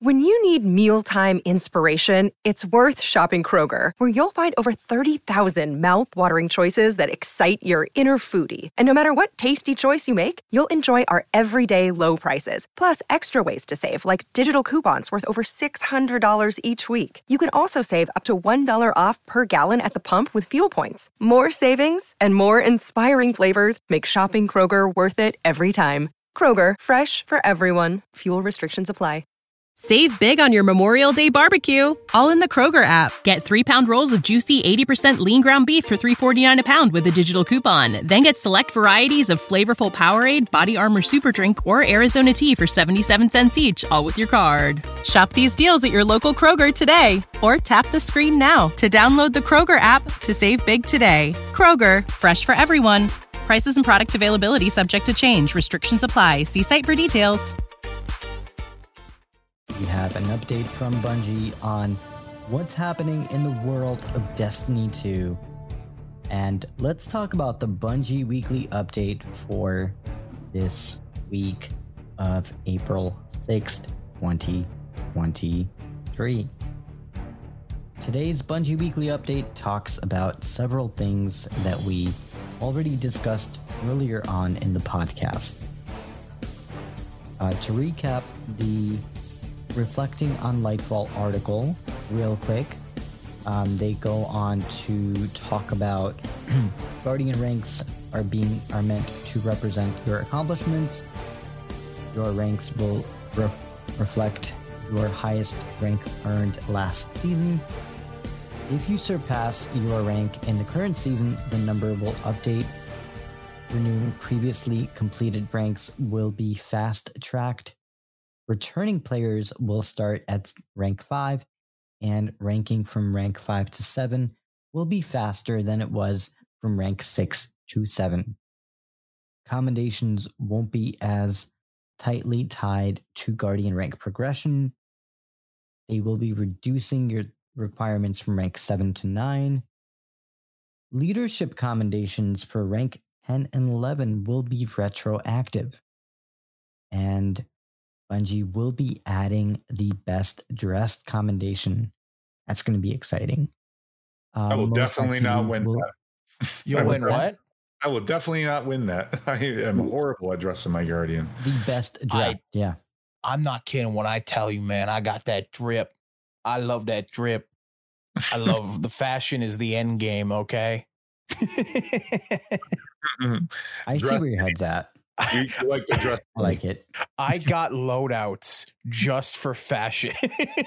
When you need mealtime inspiration, it's worth shopping Kroger, where you'll find over 30,000 mouth-watering choices that excite your inner foodie. And no matter what tasty choice you make, you'll enjoy our everyday low prices, plus extra ways to save, like digital coupons worth over $600 each week. You can also save up to $1 off per gallon at the pump with fuel points. More savings and more inspiring flavors make shopping Kroger worth it every time. Kroger, fresh for everyone. Fuel restrictions apply. Save big on your Memorial Day barbecue, all in the Kroger app. Get 3-pound rolls of juicy 80% lean ground beef for $3.49 a pound with a digital coupon. Then get select varieties of flavorful Powerade, Body Armor Super Drink, or Arizona tea for 77 cents each, all with your card. Shop these deals at your local Kroger today, or tap the screen now to download the Kroger app to save big today. Kroger, fresh for everyone. Prices and product availability subject to change. Restrictions apply. See site for details. We have an update from Bungie on what's happening in the world of Destiny 2. And let's talk about the Bungie weekly update for this week of April 6th, 2023. Today's Bungie weekly update talks about several things that we already discussed earlier on in the podcast. To recap the Reflecting on Lightfall article real quick, they go on to talk about Guardian ranks are meant to represent your accomplishments. Your ranks will reflect your highest rank earned last season. If you surpass your rank in the current season, the number will update. Renewing previously completed ranks will be fast-tracked. Returning players will start at rank 5, and ranking from rank 5 to 7 will be faster than it was from rank 6 to 7. Commendations won't be as tightly tied to Guardian rank progression. They will be reducing your requirements from rank 7 to 9. Leadership commendations for rank 10 and 11 will be retroactive. And Bungie will be adding the best dressed commendation. That's going to be exciting. I will definitely not win that. You'll win what? I will definitely not win that. I am horrible at dressing my Guardian. The best dress. Yeah. I'm not kidding when I tell you, man, I got that drip. I love that drip. I love the fashion is the end game, okay? I see where your head's at. You like to dress. I like it. I got loadouts just for fashion.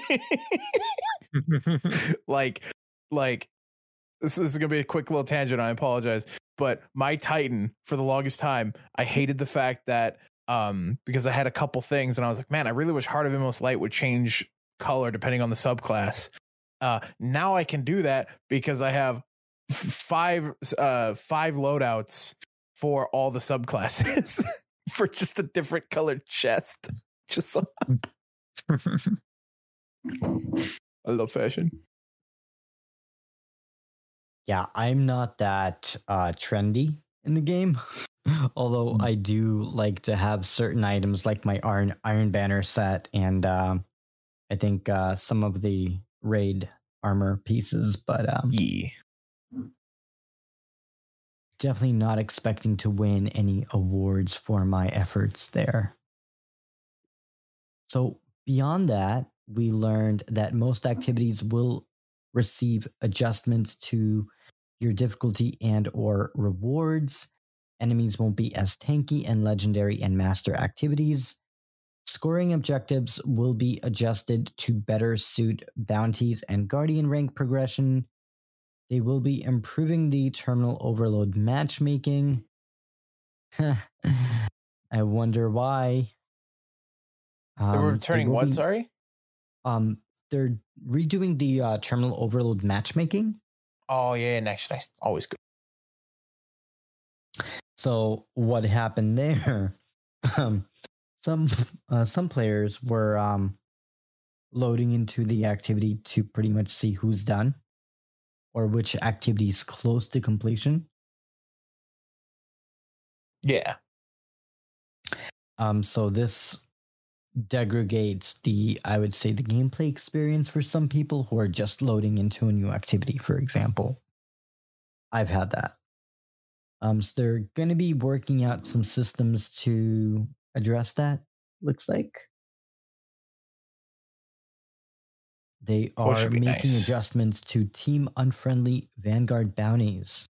like this is gonna be a quick little tangent. I apologize, but my Titan for the longest time, I hated the fact that because I had a couple things and I was like, man, I really wish Heart of Inmost Light would change color depending on the subclass. Now I can do that because I have five loadouts for all the subclasses for just a different colored chest. Just so I love fashion. Yeah, I'm not that trendy in the game. Although I do like to have certain items like my Iron Banner set and I think some of the raid armor pieces, but yeah. Definitely not expecting to win any awards for my efforts there. So beyond that, we learned that most activities will receive adjustments to your difficulty and or rewards. Enemies won't be as tanky and legendary and master activities. Scoring objectives will be adjusted to better suit bounties and Guardian rank progression. They will be improving the terminal overload matchmaking. I wonder why. They were returning what? Sorry? They're redoing the terminal overload matchmaking. Oh, yeah. Nice. Always good. So what happened there? Some players were loading into the activity to pretty much see who's done or which activity is close to completion. Yeah. So this degrades I would say, the gameplay experience for some people who are just loading into a new activity, for example. I've had that. So they're going to be working out some systems to address that, looks like. They are making adjustments to team unfriendly Vanguard bounties.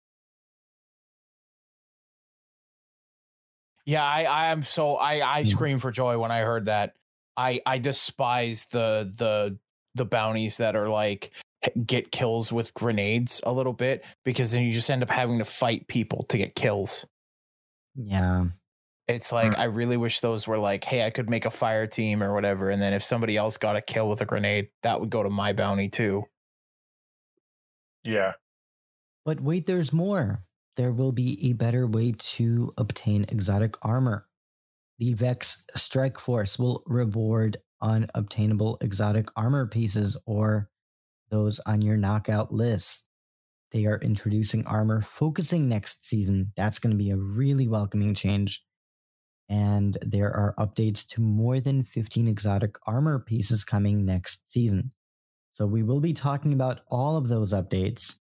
Yeah, I screamed for joy when I heard that. I despise the bounties that are like get kills with grenades a little bit, because then you just end up having to fight people to get kills. Yeah. It's like, I really wish those were like, hey, I could make a fire team or whatever, and then if somebody else got a kill with a grenade, that would go to my bounty too. Yeah. But wait, there's more. There will be a better way to obtain exotic armor. The Vex Strike Force will reward unobtainable exotic armor pieces or those on your knockout list. They are introducing armor focusing next season. That's going to be a really welcoming change. And there are updates to more than 15 exotic armor pieces coming next season. So we will be talking about all of those updates.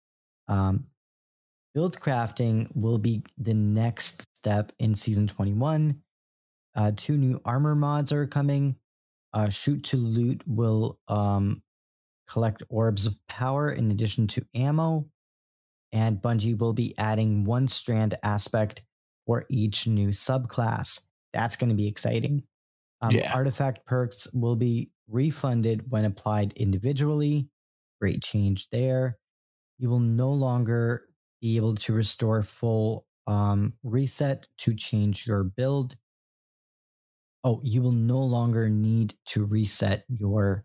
Build crafting will be the next step in Season 21. 2 new armor mods are coming. Shoot to Loot will collect orbs of power in addition to ammo. And Bungie will be adding 1 strand aspect for each new subclass. That's going to be exciting. Artifact perks will be refunded when applied individually. Great change there. You will no longer be able to restore full reset to change your build. Oh, you will no longer need to reset your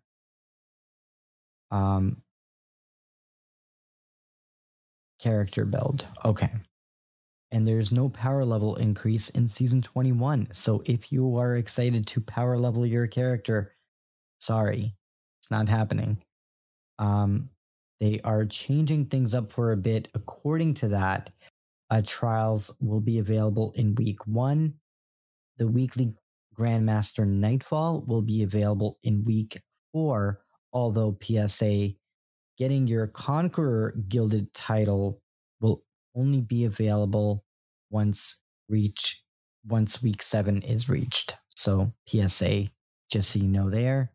character build. Okay. And there's no power level increase in Season 21. So if you are excited to power level your character, sorry, it's not happening. They are changing things up for a bit. According to that, trials will be available in week 1. The weekly Grandmaster Nightfall will be available in week 4, although PSA, getting your Conqueror Gilded title will only be available once week 7 is reached. So PSA, just so you know there.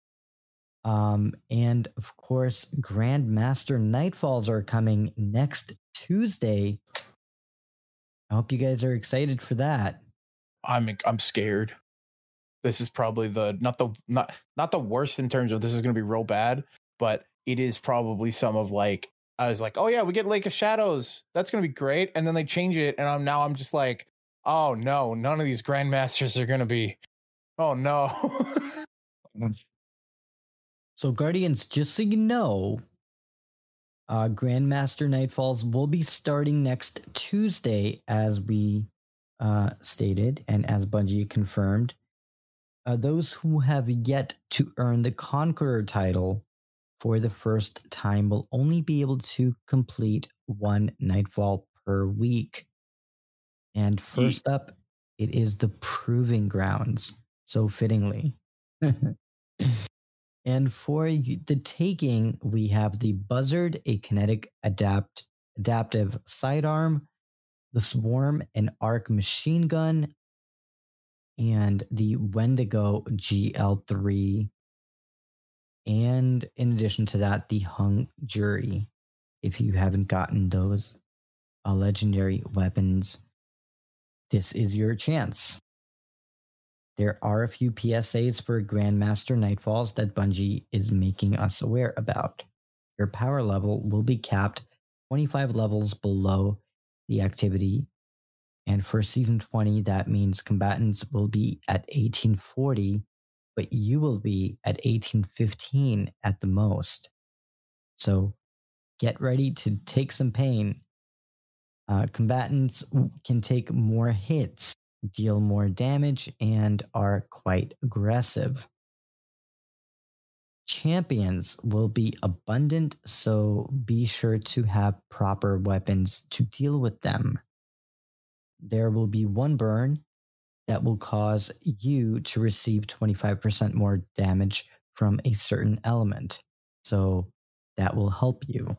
And of course, Grandmaster Nightfalls are coming next Tuesday. I hope you guys are excited for that. I'm scared. This is probably not the worst in terms of this is going to be real bad, but it is probably some of like, I was like, oh yeah, we get Lake of Shadows. That's going to be great. And then they change it. And I'm just like, oh no, none of these Grandmasters are going to be, oh no. So Guardians, just so you know, Grandmaster Nightfalls will be starting next Tuesday, as we stated and as Bungie confirmed. Those who have yet to earn the Conqueror title for the first time will only be able to complete 1 Nightfall per week. And first up, it is the Proving Grounds, so fittingly. And for the taking, we have the Buzzard, a kinetic adaptive sidearm, the Swarm, an arc machine gun, and the Wendigo GL3. And in addition to that, the Hung Jury. If you haven't gotten those legendary weapons, this is your chance. There are a few PSAs for Grandmaster Nightfalls that Bungie is making us aware about. Your power level will be capped 25 levels below the activity. And for Season 20, that means combatants will be at 1840, but you will be at 1815 at the most. So get ready to take some pain. Combatants can take more hits, deal more damage, and are quite aggressive. Champions will be abundant, so be sure to have proper weapons to deal with them. There will be 1 burn, that will cause you to receive 25% more damage from a certain element. So that will help you.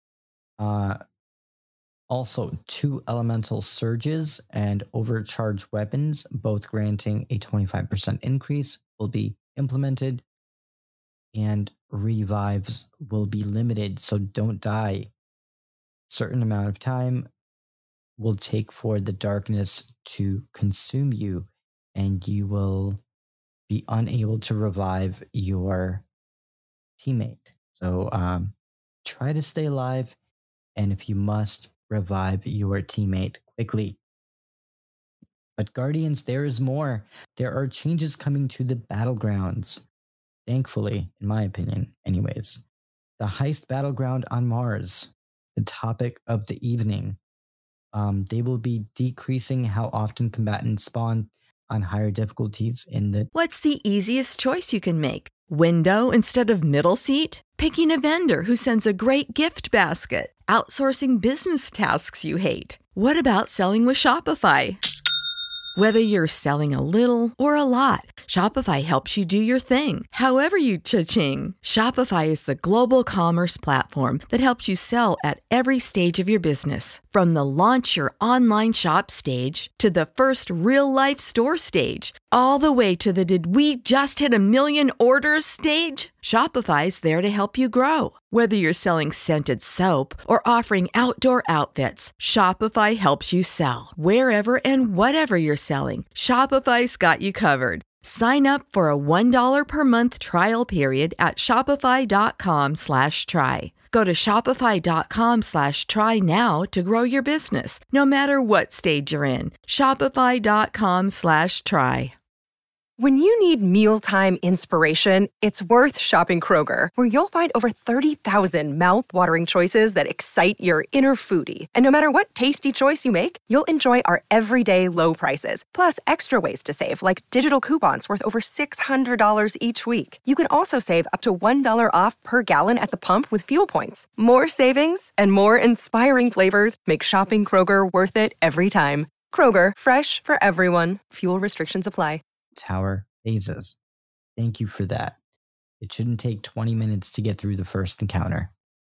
Also, 2 elemental surges and overcharged weapons, both granting a 25% increase, will be implemented. And revives will be limited, so don't die. Certain amount of time will take for the darkness to consume you, and you will be unable to revive your teammate. So try to stay alive, and if you must, revive your teammate quickly. But Guardians, there is more. There are changes coming to the battlegrounds. Thankfully, in my opinion, anyways. The heist battleground on Mars, the topic of the evening. They will be decreasing how often combatants spawn on higher difficulties in the... What's the easiest choice you can make? Window instead of middle seat? Picking a vendor who sends a great gift basket? Outsourcing business tasks you hate? What about selling with Shopify? Whether you're selling a little or a lot, Shopify helps you do your thing, however you cha-ching. Shopify is the global commerce platform that helps you sell at every stage of your business. From the launch your online shop stage to the first real-life store stage, all the way to the did we just hit a million orders stage. Shopify's there to help you grow. Whether you're selling scented soap or offering outdoor outfits, Shopify helps you sell. Wherever and whatever you're selling, Shopify's got you covered. Sign up for a $1 per month trial period at shopify.com/try. Go to shopify.com/try now to grow your business, no matter what stage you're in. Shopify.com/try. When you need mealtime inspiration, it's worth shopping Kroger, where you'll find over 30,000 mouth-watering choices that excite your inner foodie. And no matter what tasty choice you make, you'll enjoy our everyday low prices, plus extra ways to save, like digital coupons worth over $600 each week. You can also save up to $1 off per gallon at the pump with fuel points. More savings and more inspiring flavors make shopping Kroger worth it every time. Kroger, fresh for everyone. Fuel restrictions apply. Tower phases. Thank you for that. It shouldn't take 20 minutes to get through the first encounter.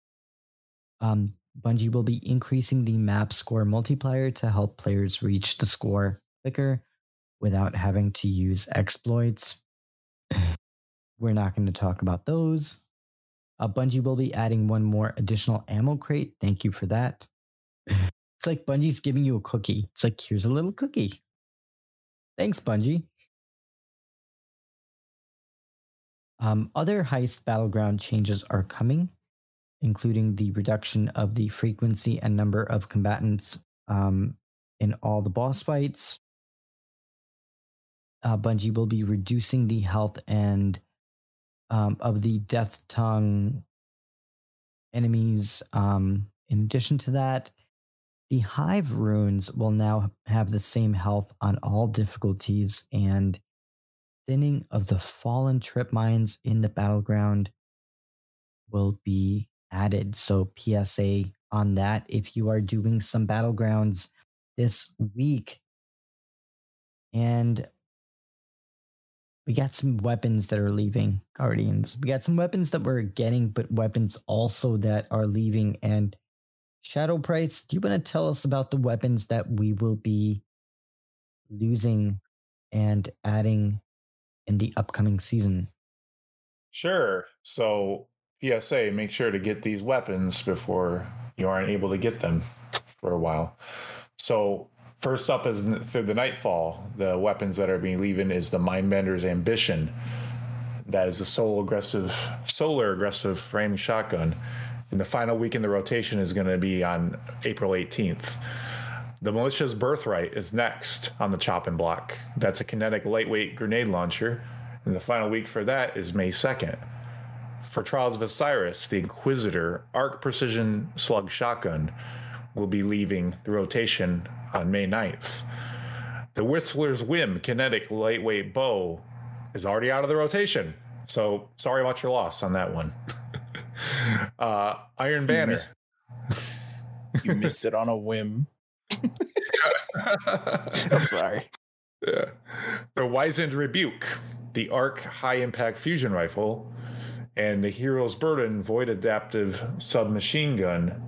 Bungie will be increasing the map score multiplier to help players reach the score quicker without having to use exploits. We're not going to talk about those. Bungie will be adding one more additional ammo crate. Thank you for that. It's like Bungie's giving you a cookie. It's like, here's a little cookie. Thanks, Bungie. Other heist battleground changes are coming, including the reduction of the frequency and number of combatants in all the boss fights. Bungie will be reducing the health and of the Death Tongue enemies. In addition to that, the Hive runes will now have the same health on all difficulties, and thinning of the fallen trip mines in the battleground will be added. So PSA on that, if you are doing some battlegrounds this week. And we got some weapons that are leaving, Guardians. We got some weapons that we're getting, but weapons also that are leaving. And Shadow Price, do you want to tell us about the weapons that we will be losing and adding in the upcoming season? Sure. So PSA, make sure to get these weapons before you aren't able to get them for a while. So first up is through the Nightfall. The weapons that are being leaving is the Mindbender's Ambition. That is a solar aggressive framing shotgun. And the final week in the rotation is going to be on April 18th. The Militia's Birthright is next on the chopping block. That's a kinetic lightweight grenade launcher, and the final week for that is May 2nd. For Trials of Osiris, the Inquisitor Arc Precision Slug Shotgun will be leaving the rotation on May 9th. The Whistler's Whim kinetic lightweight bow is already out of the rotation, so sorry about your loss on that one. Iron Banner. You missed it on a whim. I'm sorry. Yeah. The Wizened Rebuke, the ARC High Impact Fusion Rifle, and the Hero's Burden Void Adaptive Submachine Gun.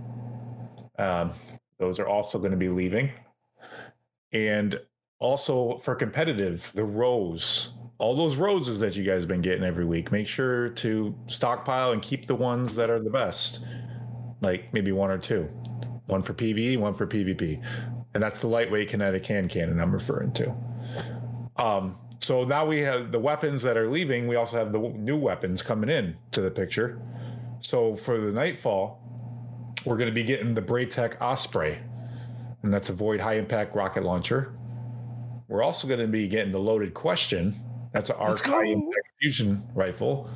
Those are also going to be leaving. And also for competitive, the Rose. All those roses that you guys have been getting every week, make sure to stockpile and keep the ones that are the best. Like maybe one or two. One for PvE, one for PvP. And that's the lightweight kinetic hand cannon I'm referring to. So now we have the weapons that are leaving. We also have the new weapons coming in to the picture. So for the Nightfall, we're going to be getting the Braytech Osprey. And that's a Void High Impact Rocket Launcher. We're also going to be getting the Loaded Question. That's an ARC High Impact Fusion Rifle.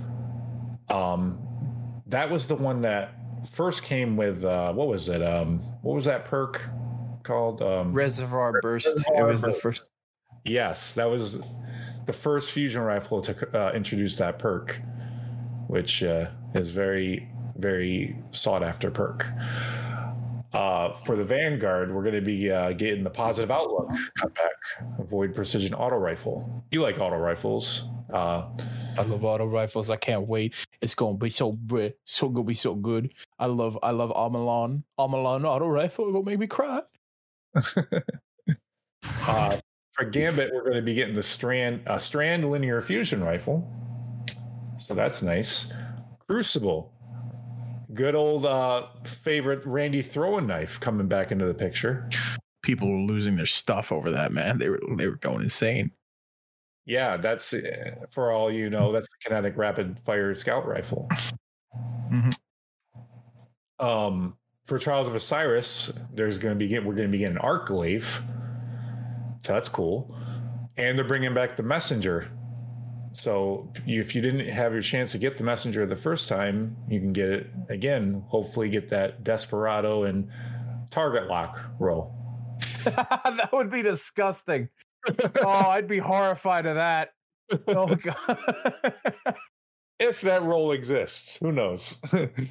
That was the one that first came with, what was it? What was that perk called? Reservoir Burst. Reservoir It was Burst. the first. Yes, that was the first fusion rifle to introduce that perk, which is very, very sought after perk. For the Vanguard, we're going to be getting the Positive Outlook comeback, Void Precision Auto Rifle. You like auto rifles? I love auto rifles. I can't wait. It's gonna be so gonna be so good. I love Amalon auto rifle. It will make me cry. For Gambit, we're going to be getting the Strand Linear Fusion Rifle. So that's nice. Crucible. Good old favorite Randy throwing knife coming back into the picture. People were losing their stuff over that, man. They were going insane. Yeah, that's for all you know. That's the Kinetic Rapid Fire Scout Rifle. Mm-hmm. For Trials of Osiris, we're going to be getting an Arc Glaive. So that's cool. And they're bringing back the Messenger. So if you didn't have your chance to get the Messenger the first time, you can get it again. Hopefully get that Desperado and Target Lock roll. That would be disgusting. Oh, I'd be horrified of that. Oh, God. If that roll exists, who knows?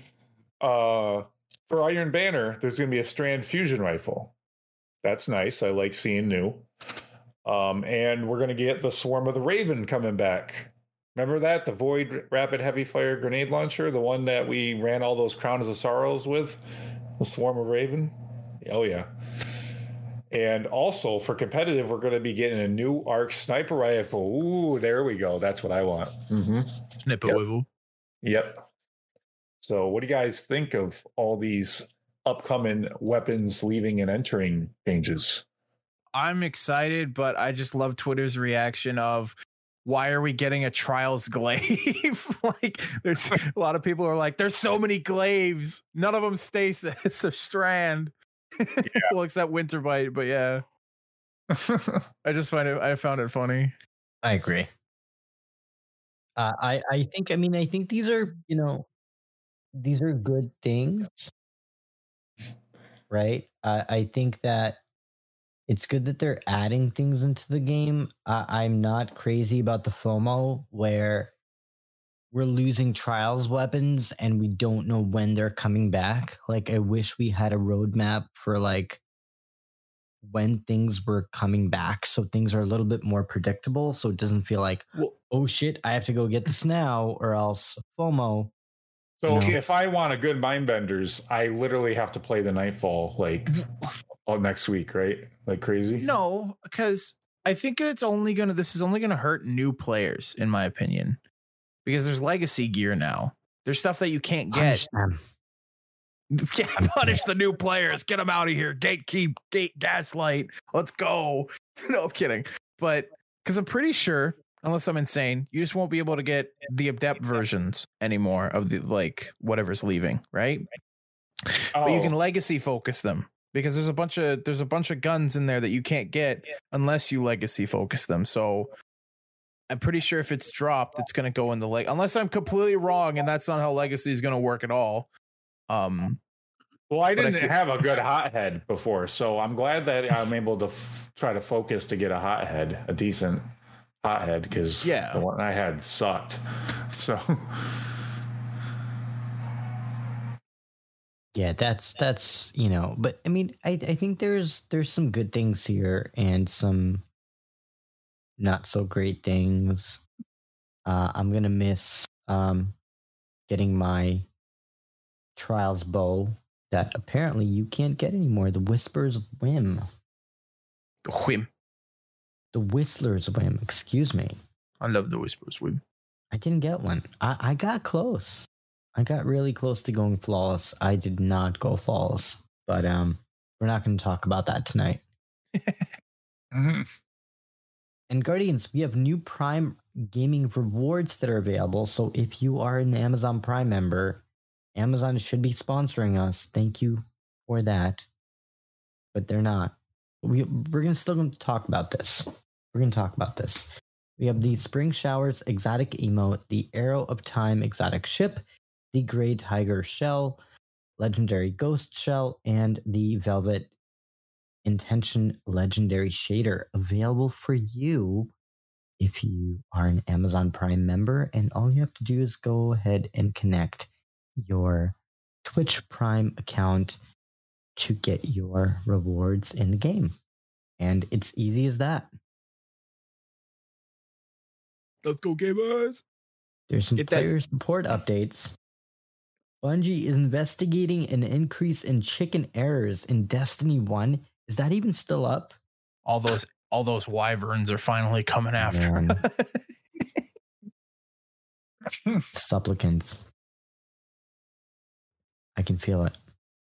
For Iron Banner, there's going to be a Strand Fusion Rifle. That's nice. I like seeing new. And we're going to get the Swarm of the Raven coming back. Remember that? The Void Rapid Heavy Fire Grenade Launcher? The one that we ran all those Crowns of Sorrows with? The Swarm of Raven? Oh, yeah. And also for competitive, we're going to be getting a new ARC Sniper Rifle. Ooh, there we go. That's what I want. Mm-hmm. Sniper Rifle. Yep. So what do you guys think of all these upcoming weapons leaving and entering changes? I'm excited, but I just love Twitter's reaction of, why are we getting a Trials glaive? Like, there's a lot of people are like, there's so many glaives. None of them stay it's a Strand. Yeah. Well, except Winterbite, but yeah. I found it funny. I agree. I think these are, these are good things, right? I think that it's good that they're adding things into the game. I'm not crazy about the FOMO where we're losing Trials weapons and we don't know when they're coming back. Like, I wish we had a roadmap for like when things were coming back, so things are a little bit more predictable, so it doesn't feel like, oh shit, I have to go get this now, or else FOMO. So if I want a good Mindbenders, I literally have to play the Nightfall like next week, right? Like crazy? No, because I think this is only gonna hurt new players, in my opinion. Because there's legacy gear now. There's stuff that you can't get. Yeah, punish the new players. Get them out of here. Gatekeep, gaslight. Let's go. No, I'm kidding. But because I'm pretty sure, unless I'm insane, you just won't be able to get the adept versions anymore of the whatever's leaving, right? But you can legacy focus them because there's a bunch of guns in there that you can't get unless you legacy focus them. So I'm pretty sure if it's dropped, it's going to go in the unless I'm completely wrong and that's not how legacy is going to work at all. Well, I didn't have a good hothead before, so I'm glad that I'm able to try to focus to get a decent hothead, because the one I had sucked. So yeah, that's but I mean, I think there's some good things here and some not so great things. I'm gonna miss getting my Trials bow that apparently you can't get anymore. The Whisper's Whim. The whim. The Whistler's Whim, excuse me. I love the Whisper's Whim. I didn't get one. I got close. I got really close to going flawless. I did not go flawless. But we're not going to talk about that tonight. Mhm. And Guardians, we have new Prime gaming rewards that are available. So if you are an Amazon Prime member, Amazon should be sponsoring us. Thank you for that. But they're not. We're still going to talk about this. We're going to talk about this. We have the Spring Showers exotic emote, the Arrow of Time exotic ship, the Grey Tiger shell, legendary ghost shell, and the Velvet Intention legendary shader available for you if you are an Amazon Prime member. And all you have to do is go ahead and connect your Twitch Prime account to get your rewards in the game. And it's easy as that. Let's go, gamers. There's some Get that- player support updates. Bungie is investigating an increase in chicken errors in Destiny 1. Is that even still up? All those wyverns are finally coming after. Man. Supplicants. I can feel it.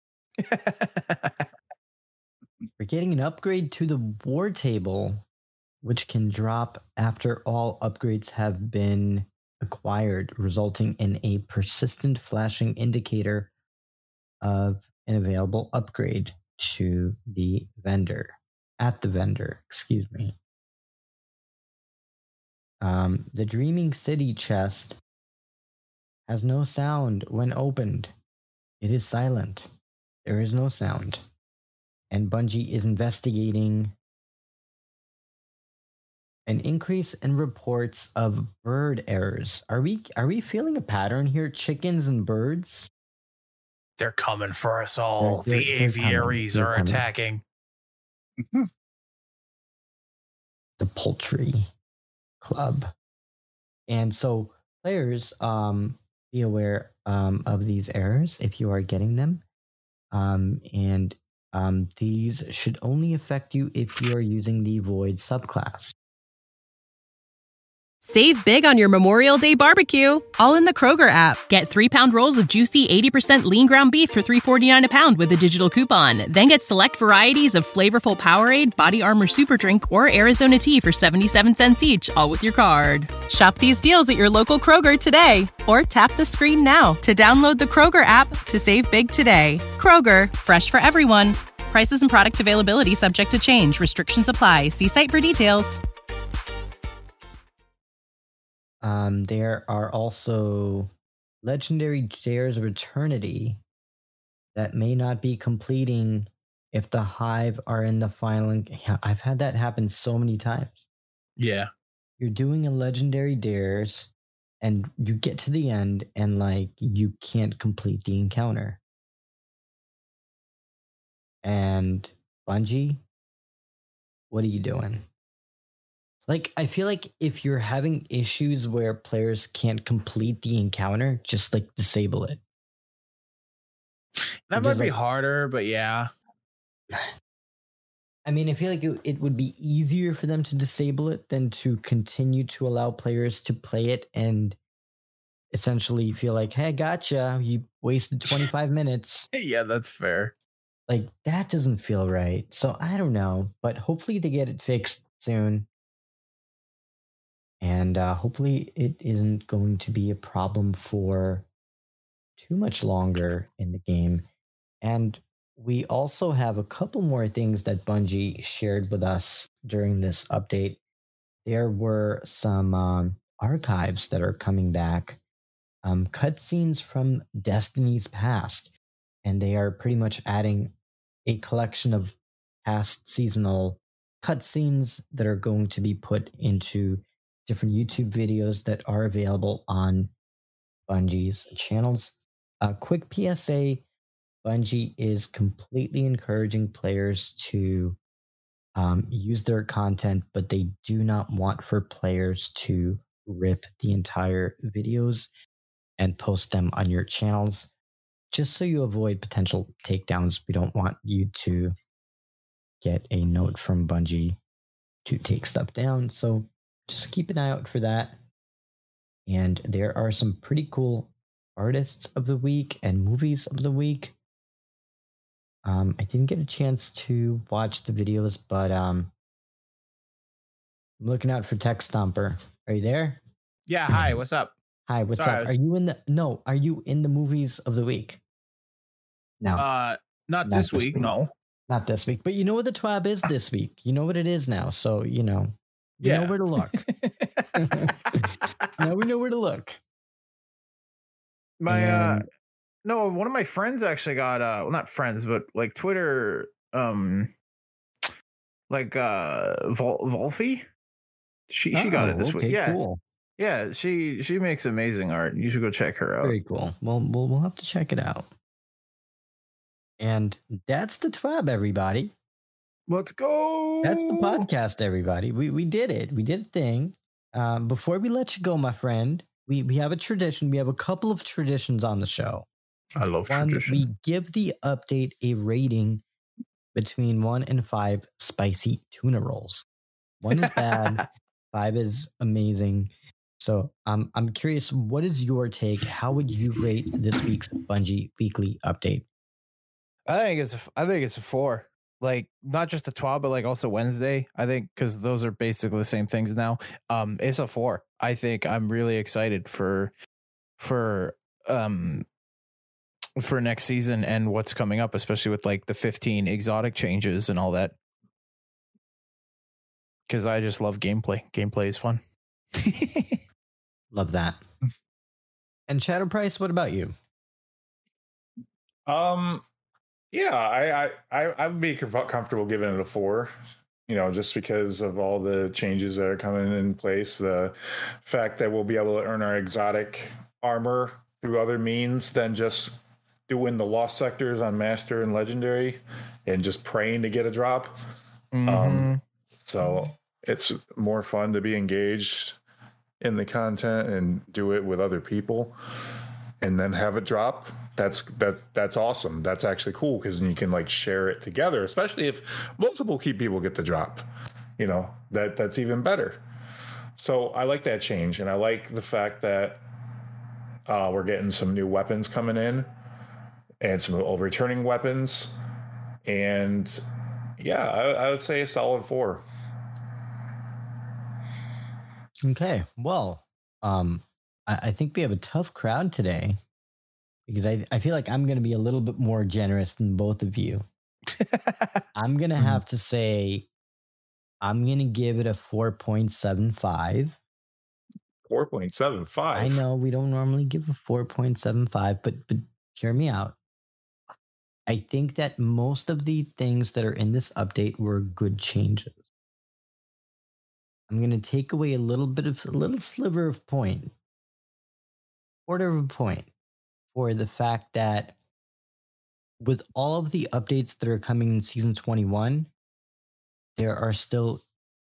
We're getting an upgrade to the war table, which can drop after all upgrades have been acquired, resulting in a persistent flashing indicator of an available upgrade to the vendor. At the vendor, excuse me. The Dreaming City chest has no sound when opened. It is silent. There is no sound. And Bungie is investigating an increase in reports of bird errors. Are we feeling a pattern here? Chickens and birds? They're coming for us all. They're The coming. aviaries They're are coming. attacking. The Poultry Club. And so players, be aware of these errors if you are getting them. And these should only affect you if you are using the Void subclass. Save big on your Memorial Day barbecue, all in the Kroger app. Get 3-pound rolls of juicy 80% lean ground beef for $3.49 a pound with a digital coupon. Then get select varieties of flavorful Powerade, Body Armor Super Drink, or Arizona tea for 77 cents each, all with your card. Shop these deals at your local Kroger today, or tap the screen now to download the Kroger app to save big today. Kroger, fresh for everyone. Prices and product availability subject to change. Restrictions apply. See site for details. There are also legendary dares of eternity that may not be completing if the Hive are in the final. Yeah, I've had that happen so many times. Yeah. You're doing a legendary dares and you get to the end and like you can't complete the encounter. And Bungie, what are you doing? Like, I feel like if you're having issues where players can't complete the encounter, just like disable it. That Because, might be like, harder, but yeah. I mean, I feel like it would be easier for them to disable it than to continue to allow players to play it and essentially feel like, hey, gotcha, you wasted 25 minutes. Yeah, that's fair. Like, that doesn't feel right. So I don't know, but hopefully they get it fixed soon. And hopefully it isn't going to be a problem for too much longer in the game. And we also have a couple more things that Bungie shared with us during this update. There were some archives that are coming back, cutscenes from Destiny's past. And they are pretty much adding a collection of past seasonal cutscenes that are going to be put into different YouTube videos that are available on Bungie's channels. A quick PSA, Bungie is completely encouraging players to use their content, but they do not want for players to rip the entire videos and post them on your channels, just so you avoid potential takedowns. We don't want you to get a note from Bungie to take stuff down. So just keep an eye out for that. And there are some pretty cool artists of the week and movies of the week. I didn't get a chance to watch the videos, but I'm looking out for Tech Stomper. Are you there? Yeah. Hi. What's up? Hi. What's Sorry, up? Are you in the? No. Are you in the movies of the week? No. Not this week. No. Not this week. But you know what the TWAB is this week. You know what it is now. So we know where to look. Now we know where to look. One of my friends actually got well, not friends, but like Twitter Volfi. She got it this week. Yeah. Cool. Yeah, she makes amazing art. You should go check her out. Very cool. Well, we'll have to check it out. And that's the TWAB, everybody. Let's go. That's the podcast, everybody. We did it. We did a thing. Before we let you go, my friend, we have a tradition. We have a couple of traditions on the show. I love tradition. We give the update a rating between 1 and 5 spicy tuna rolls. 1 is bad, 5 is amazing. So I'm curious, what is your take? How would you rate this week's Bungie weekly update? I think it's a 4. Like not just the TWAB, but like also Wednesday. I think because those are basically the same things now. It's a 4. I think I'm really excited for next season and what's coming up, especially with like the 15 exotic changes and all that. Because I just love gameplay. Gameplay is fun. Love that. And Shadow Price, what about you? Yeah, I would be comfortable giving it a 4. Just because of all the changes that are coming in place, the fact that we'll be able to earn our exotic armor through other means than just doing the lost sectors on Master and Legendary and just praying to get a drop. So it's more fun to be engaged in the content and do it with other people and then have it drop. That's awesome. That's actually cool because you can like share it together, especially if multiple key people get the drop. That's even better. So I like that change, and I like the fact that we're getting some new weapons coming in and some returning weapons. And yeah, I would say a solid 4. Okay, well, I think we have a tough crowd today because I feel like I'm going to be a little bit more generous than both of you. I'm going to have to say I'm going to give it a 4.75. 4.75? I know we don't normally give a 4.75, but hear me out. I think that most of the things that are in this update were good changes. I'm going to take away a little sliver of point, quarter of a point, for the fact that with all of the updates that are coming in season 21, there are still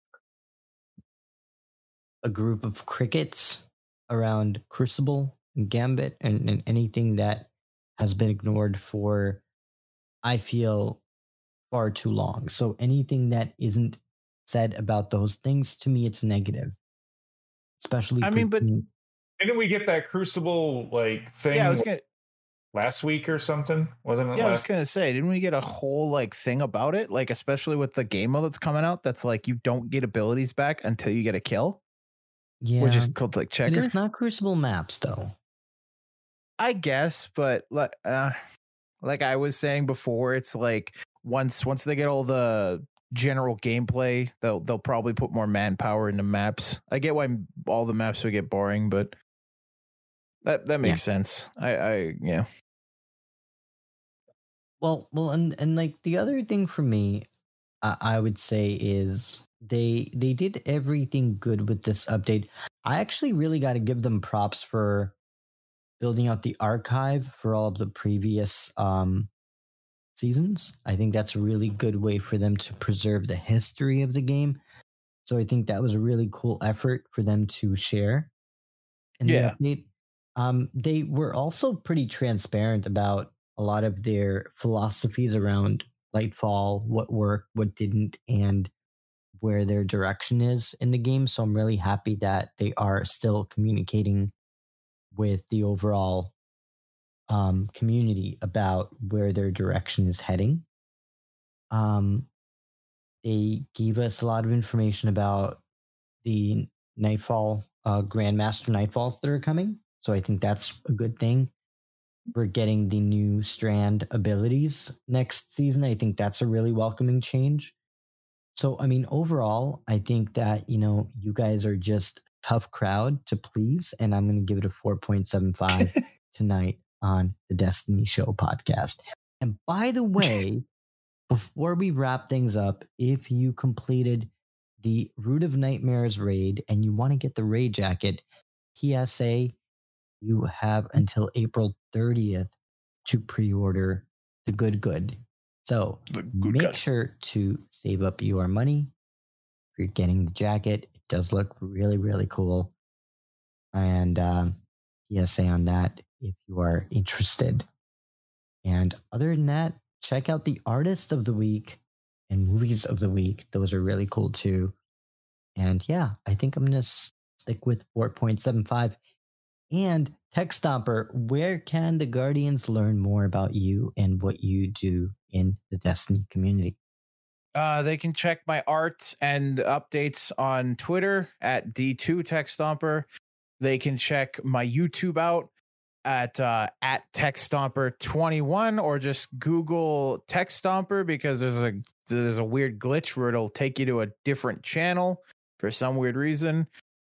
a group of crickets around Crucible and Gambit and anything that has been ignored for, I feel, far too long. So anything that isn't said about those things, to me, it's negative. Especially, but didn't we get that Crucible like thing? Yeah, last week or something, wasn't it? Yeah, I was gonna say, didn't we get a whole like thing about it? Like, especially with the game mode that's coming out, that's like you don't get abilities back until you get a kill. Yeah, which is called like checker. It's not Crucible maps though, I guess, but like I was saying before, it's like once they get all the general gameplay, they'll probably put more manpower into maps. I get why all the maps would get boring, but that makes sense. I yeah. Well, and like the other thing for me, I would say is they did everything good with this update. I actually really got to give them props for building out the archive for all of the previous seasons. I think that's a really good way for them to preserve the history of the game. So I think that was a really cool effort for them to share in the update. They were also pretty transparent about a lot of their philosophies around Lightfall, what worked, what didn't, and where their direction is in the game. So I'm really happy that they are still communicating with the overall community about where their direction is heading. They gave us a lot of information about the Nightfall, Grandmaster Nightfalls that are coming. So I think that's a good thing. We're getting the new Strand abilities next season. I think that's a really welcoming change. So, I mean, overall, I think that, you guys are just a tough crowd to please. And I'm going to give it a 4.75 tonight on the Destiny Show podcast. And by the way, before we wrap things up, if you completed the Root of Nightmares raid and you want to get the raid jacket, PSA, you have until April 30th to pre-order the good. So make sure to save up your money for getting the jacket. It does look really, really cool. And PSA on that if you are interested. And other than that, check out the Artist of the Week and Movies of the Week. Those are really cool too. And yeah, I think I'm going to stick with 4.75. And Tech Stomper, where can the Guardians learn more about you and what you do in the Destiny community? They can check my art and updates on Twitter at D2 Tech Stomper. They can check my YouTube out at Tech Stomper 21, or just Google Tech Stomper, because there's a weird glitch where it'll take you to a different channel for some weird reason.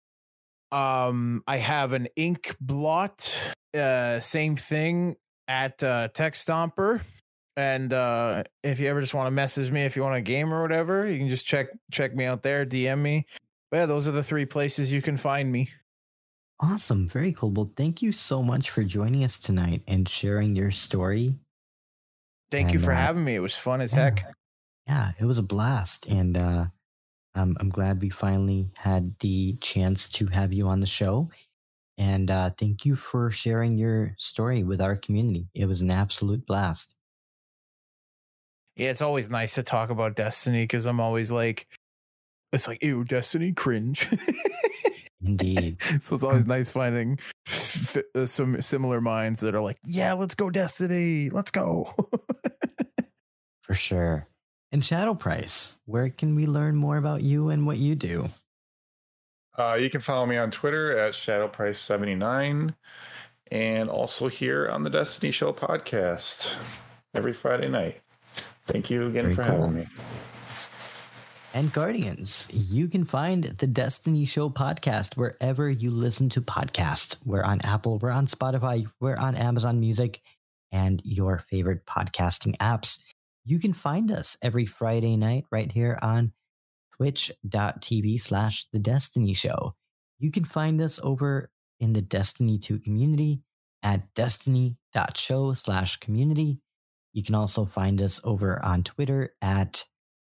I have an ink blot, same thing at Tech Stomper. And if you ever just want to message me, if you want a game or whatever, you can just check me out there, DM me. But yeah, those are the 3 places you can find me. Awesome. Very cool. Well, thank you so much for joining us tonight and sharing your story. Thank you for having me. It was fun as heck. Yeah, it was a blast. And I'm glad we finally had the chance to have you on the show. And thank you for sharing your story with our community. It was an absolute blast. Yeah, it's always nice to talk about Destiny, because I'm always like, it's like, ew, Destiny, cringe. Indeed. So it's always nice finding some similar minds that are like, yeah, let's go Destiny. Let's go. For sure. And Shadow Price, where can we learn more about you and what you do? You can follow me on Twitter at ShadowPrice79, and also here on the Destiny Show podcast every Friday night. Thank you again for having me. And Guardians, you can find the Destiny Show podcast wherever you listen to podcasts. We're on Apple, we're on Spotify, we're on Amazon Music, and your favorite podcasting apps. You can find us every Friday night right here on twitch.tv/The Destiny Show. You can find us over in the Destiny 2 community at destiny.show/community. You can also find us over on Twitter at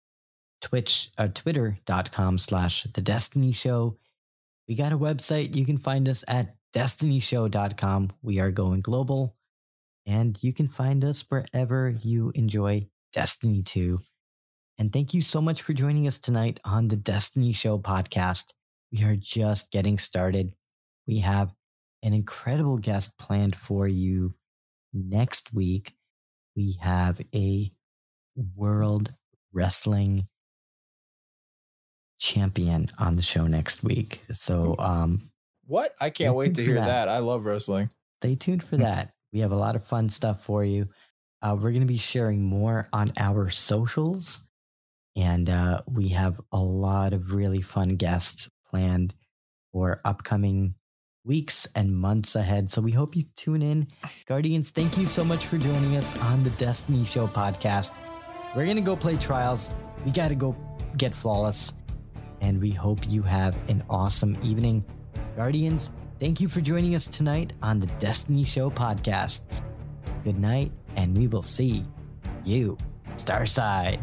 twitter.com/The Destiny Show. We got a website. You can find us at destinyshow.com. We are going global, and you can find us wherever you enjoy Destiny 2. And thank you so much for joining us tonight on the Destiny Show podcast. We are just getting started. We have an incredible guest planned for you next week. We have a World Wrestling champion on the show next week. So, what? I can't wait to hear that. I love wrestling. Stay tuned for that. We have a lot of fun stuff for you. We're going to be sharing more on our socials, and we have a lot of really fun guests planned for upcoming weeks and months ahead. So we hope you tune in. Guardians, thank you so much for joining us on the Destiny Show podcast. We're going to go play Trials. We got to go get Flawless. And we hope you have an awesome evening. Guardians, thank you for joining us tonight on the Destiny Show podcast. Good night, and we will see You, Starside.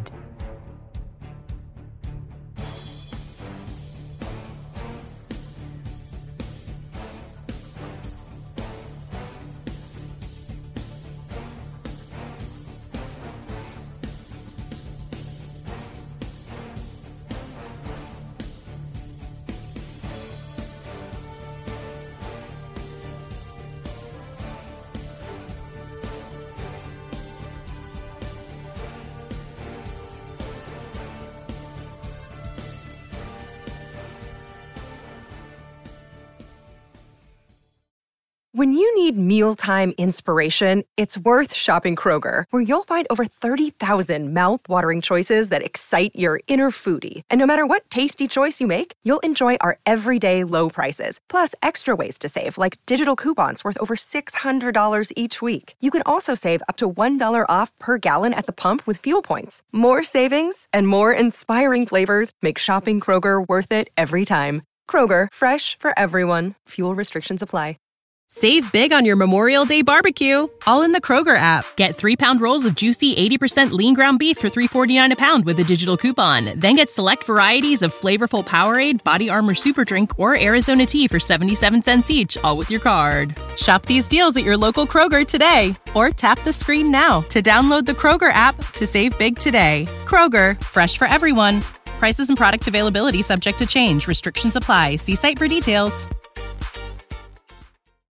When you need mealtime inspiration, it's worth shopping Kroger, where you'll find over 30,000 mouth-watering choices that excite your inner foodie. And no matter what tasty choice you make, you'll enjoy our everyday low prices, plus extra ways to save, like digital coupons worth over $600 each week. You can also save up to $1 off per gallon at the pump with fuel points. More savings and more inspiring flavors make shopping Kroger worth it every time. Kroger, fresh for everyone. Fuel restrictions apply. Save big on your Memorial Day barbecue, all in the Kroger app. Get 3-pound rolls of juicy 80% lean ground beef for $3.49 a pound with a digital coupon. Then get select varieties of flavorful Powerade, Body Armor Super Drink, or Arizona tea for 77 cents each, all with your card. Shop these deals at your local Kroger today, or tap the screen now to download the Kroger app to save big today. Kroger, fresh for everyone. Prices and product availability subject to change. Restrictions apply. See site for details.